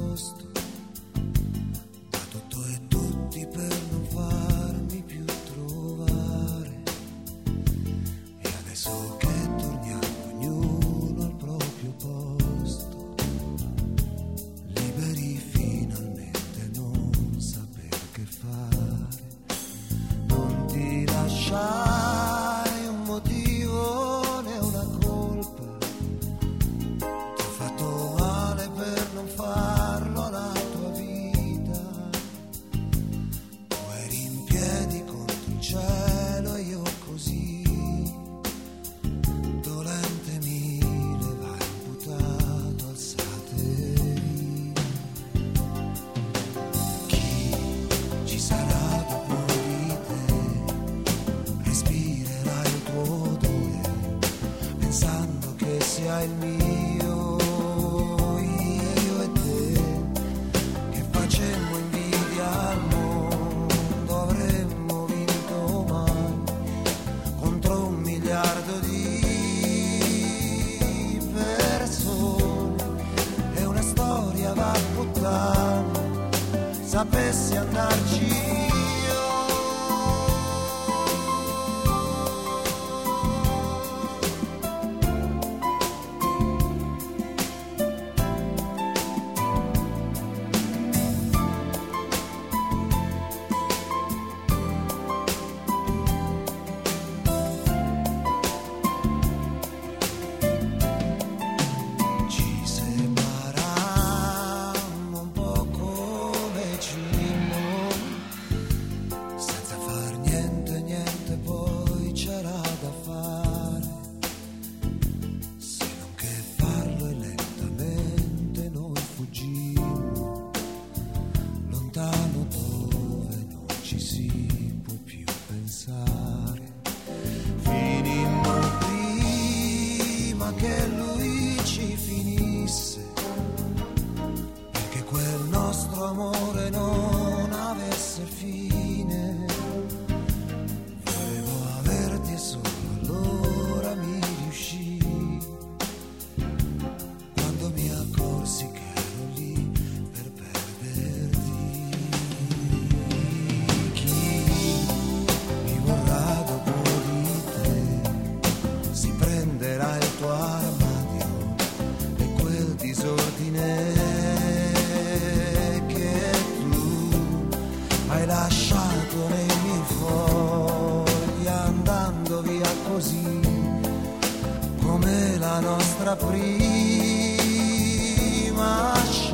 nascosto da tutto e tutti per non farmi più trovare. E adesso che torniamo ognuno al proprio posto, liberi finalmente, non saper che fare, non ti lasciare un motivo né una colpa. Ti ho fatto male per non farlo alla tua vita. Tu eri in piedi contro il cielo e io così, dolente mi levai imputato, alzatevi. Chi ci sarà dopo di te? Respirerai il tuo odore, pensando che sia il mio, io e te, che facemmo invidia al mondo, avremmo vinto mai contro 1 miliardo di persone. E una storia va a puttane, sapessi andarci io. Ci separammo un po' come cimmo, senza far niente, niente poi c'era da fare, se non che farlo, e lentamente noi fuggimmo, lontano dove non ci si può più pensare. Finimmo prima che lui ci finisse, perché quel nostro amore non avesse fine. Volevo averti e solo allora mi riuscì, quando mi accorsi che ero lì per perderti. Chi mi vorrà dopo di te si prenderà il tuo armadio e quel disordine che tu hai lasciato nei miei fogli, andando via così come la nostra prima